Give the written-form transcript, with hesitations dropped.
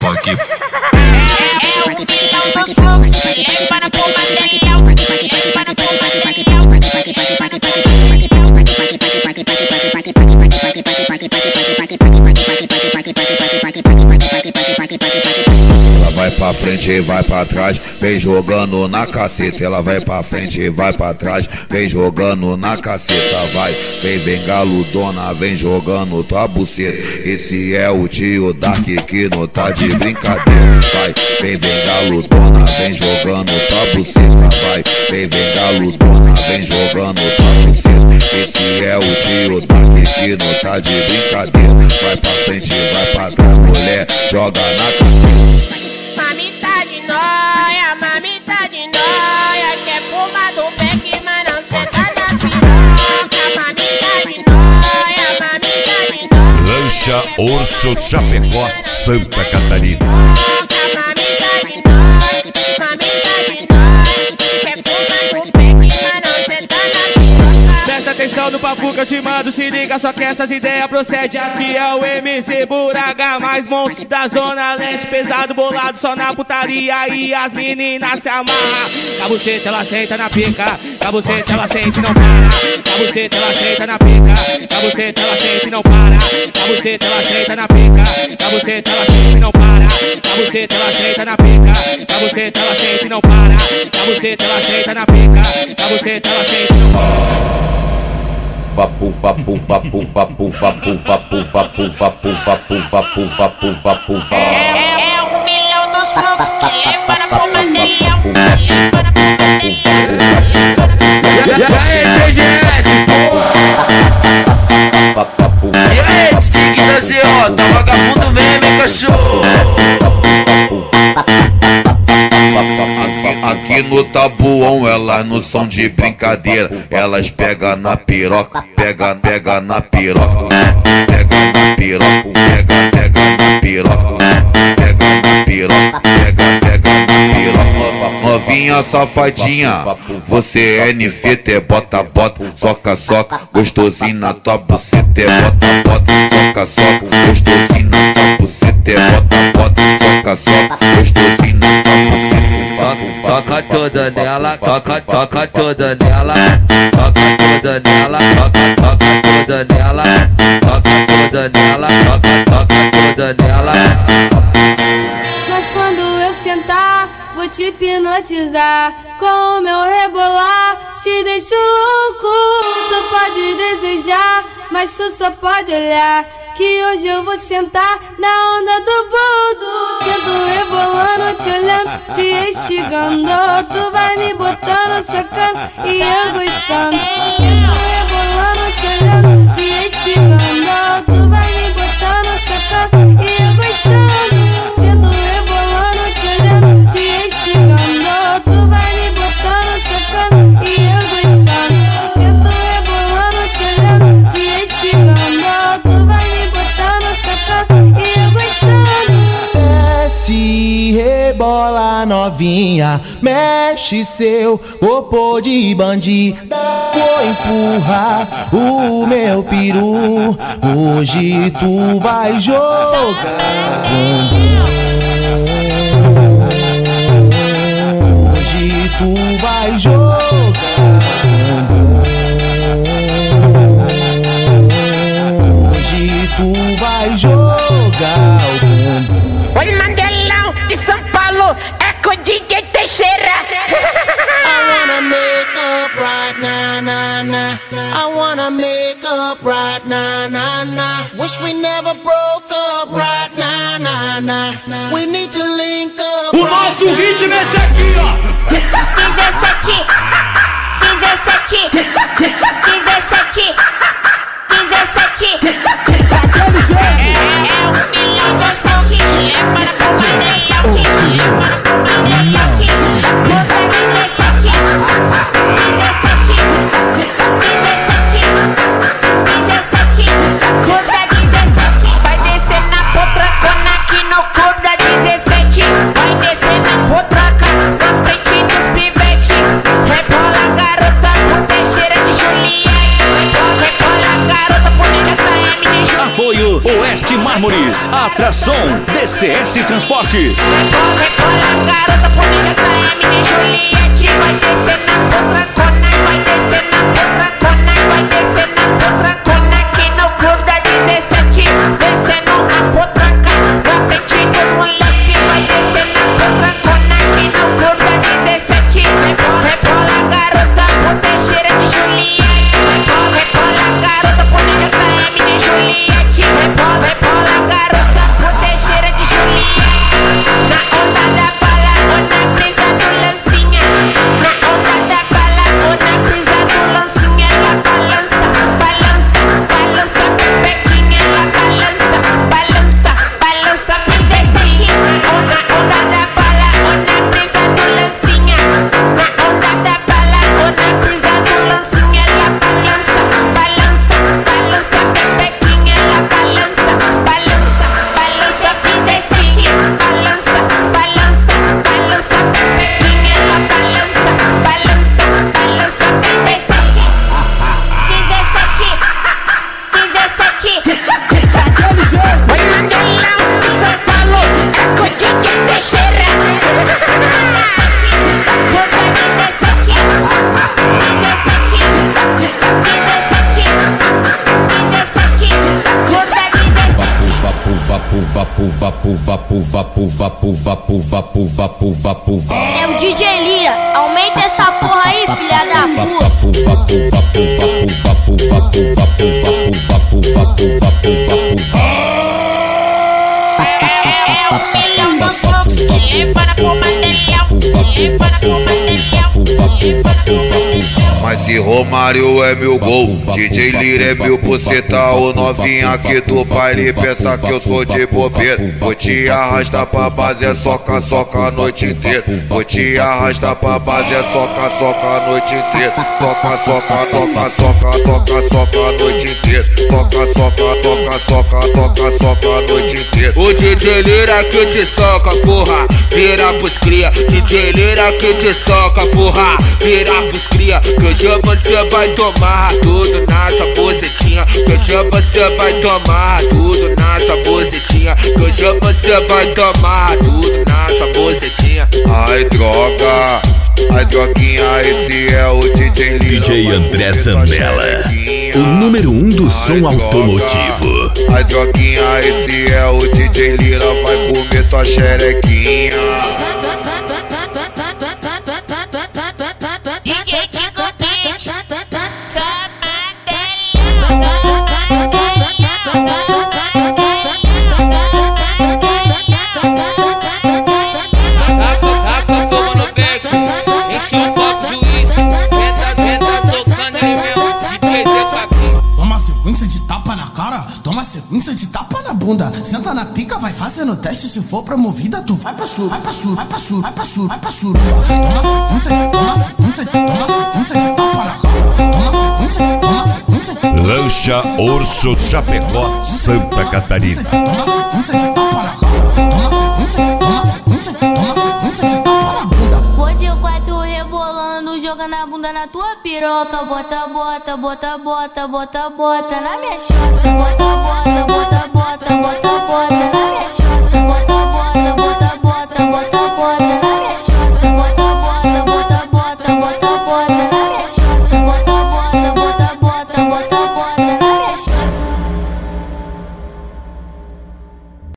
aqui. Ela vai pra frente e vai pra trás, vem jogando na caceta. Ela vai pra frente e vai pra trás, vem jogando na caceta. Vai, vem galudona, vem jogando tua buceta. Esse é o tio Dark que não tá de brincadeira. Vai, vem galudona, vem jogando tua buceta. Vai, vem galudona, vem jogando tua buceta. Esse é o tio Dark que não tá de brincadeira. Vai pra frente e vai pra trás, mulher, joga na caceta. Mami tá de nóia, mami tá de nóia. Quer fumar do beck, mas não senta na piroca. Mami tá de nóia, mami tá de nóia. Lancha Urso Chapecó, Santa Catarina. Mami tá de nóia, mami tá de nóia. Quer fumar do beck, mas não senta na piroca. Presta atenção no papo que eu te mando, se liga só que essas ideias procedem. Aqui é o MC Buraga, mais monstro da Zona Leste. Pesado, bolado, só na putaria e as meninas se amarram. Cabuceta ela senta na pica, cabuceta ela sente e não para. Cabuceta ela senta na pica, cabuceta ela sente e não para. Cabuceta ela senta na pica, cabuceta ela sente e não para. Cabuceta ela senta na pica, cabuceta ela sente e não para. Cabuceta ela senta na pica, cabuceta ela sente e não para. Papu, papu, papu, papu, papu, papu, papu, papu, papu, papu, papu, papu. É o milhão dos fluxos que leva na pomba dele. E aí, Tique da CO, tá vagabundo mesmo, cachorro. Aqui no Tabuão elas não são de brincadeira. Elas pegam na piroca, pega na piroca. Pega na piroca, pega na piroca. Pega na piroca, pega na piroca. Novinha safadinha, você é NFT, bota, soca, gostosinho na tua buceta, bota, soca, gostosinho na tua buceta, bota, soca, gostosinho na tua buceta. Toca toda nela, toca toda nela, toca toda nela, toca toda nela, toca toda nela, toca toda nela. Mas quando eu sentar, vou te hipnotizar. Com o meu rebolar, te deixo louco. Tu pode desejar, mas tu só pode olhar. Que hoje eu vou sentar na onda do boldo. Sento rebolando, te olhando, te instigando. Tu vai me botando, sacando e eu gostando. Sento rebolando, te olhando, te instigando. Tu vai me botando, sacando e eu gostando. Sento rebolando, te olhando, te instigando. Tu vai me botando, sacando e eu gostando. Sento rebolando, te olhando, te instigando. Tu vai me botando, sacando e eu gostando. Desce, rebola novinha, mexe seu corpo de bandida. Vou empurrar o meu peru, hoje tu vai jogar bumbum. Hoje tu vai jogar bumbum. Hoje tu vai jogar o bumbum. Oi, Mandelão de São Paulo, é com o DJ Teixeira. I wanna make up right now, nah, nah. I wanna make up right now, nah, nah. Wish we never broke up right now, nah, nah. We need to link up. O nosso ritmo é esse aqui, ó. 17, 17, 17, 17. É o milhão do som que leva na pomba dele. Que leva na pomba dele. 17, 17, 17, curva 17. Vai descer na potracona aqui no curva 17. Vai descer na potraca na frente dos pivete. Rebola garota, puta cheira de Juliette. Rebola garota, por nega KM. Forte Mármores, atração DCS Transportes. Rebola, garota bonita da Emily Juliette. Vai descer na potracona, vai descer na potracona, vai descer na potracona. Aqui no clube da 17, descendo a potraca. Na frente do moleque, vai descer na potracona. Aqui no clube da 17, rebola, garota, puta cheira de Juliette. Rebola, garota bonita da Emily Juliette. Rebola, garota, puta cheira de Juliette. Na onda da bala ou na brisa do lancinha. Na onda da bala ou na brisa do lancinha. Ela balança, balança, balança pepequinha. Ela balança, balança, balança pepequinha. Na onda da bala ou na brisa do lancinha. Na onda da bala ou na brisa do lancinha. Ela balança, balança, balança pepequinha. Ela balança, balança, balança pepequinha. Balança, balança, balança pepequinha. Ela balança, balança, balança pepequinha. 17. Oi, Mandelão, São Paulo, é com o DJ Teixeira. 17. É o DJ Lira, aumenta essa porra aí, filha da Mas se Romário é meu gol, DJ Lira é meu buceta, o novinha aqui do baile pensa que eu sou de bobeira. Vou te arrastar pra base, é soca, soca a noite inteira. Vou te arrastar pra base, é soca, soca a noite inteira. Toca, soca, toca, soca, toca, soca a noite inteira. Toca, soca, toca, soca, toca, soca a noite inteira. O DJ Lira que te soca, porra, vira pros cria. DJ Lira que te soca, porra, vira pros cria. Que hoje você vai tomar tudo nessa bucetinha. Que hoje você vai tomar tudo nessa bucetinha. Que hoje você vai tomar tudo nessa bucetinha. Ai droga, ai droguinha, esse é o DJ Lira. DJ André Zambella, o número 1 do som automotivo. Ai droguinha, esse é o DJ Lira, vai comer tua xerequinha. DJ Tico Beat, só Enche um copo de uísque, venta, tocando aí mesmo, DJ Tico. Toma sequência de tapa na cara, toma sequência de tapa na bunda. Senta na pica, vai fazendo teste, se for promovida tu vai pra sur, vai pra sur, vai pra sur, vai pra sur, vai pra sur. Toma sequência, toma sequência, toma sequência de tapa na cara. Toma sequência, toma sequência. Lancha Orso Chapecó, Santa Catarina. Toma sequência de tapa na cara. Toma sequência, toma sequência, toma sequência de tapa na bunda. Vou de 4 rebolando, jogando a bunda na tua piroca. Bota, bota, bota, bota, bota, bota na minha chota. Bota, bota, bota, bota, bota, bota na minha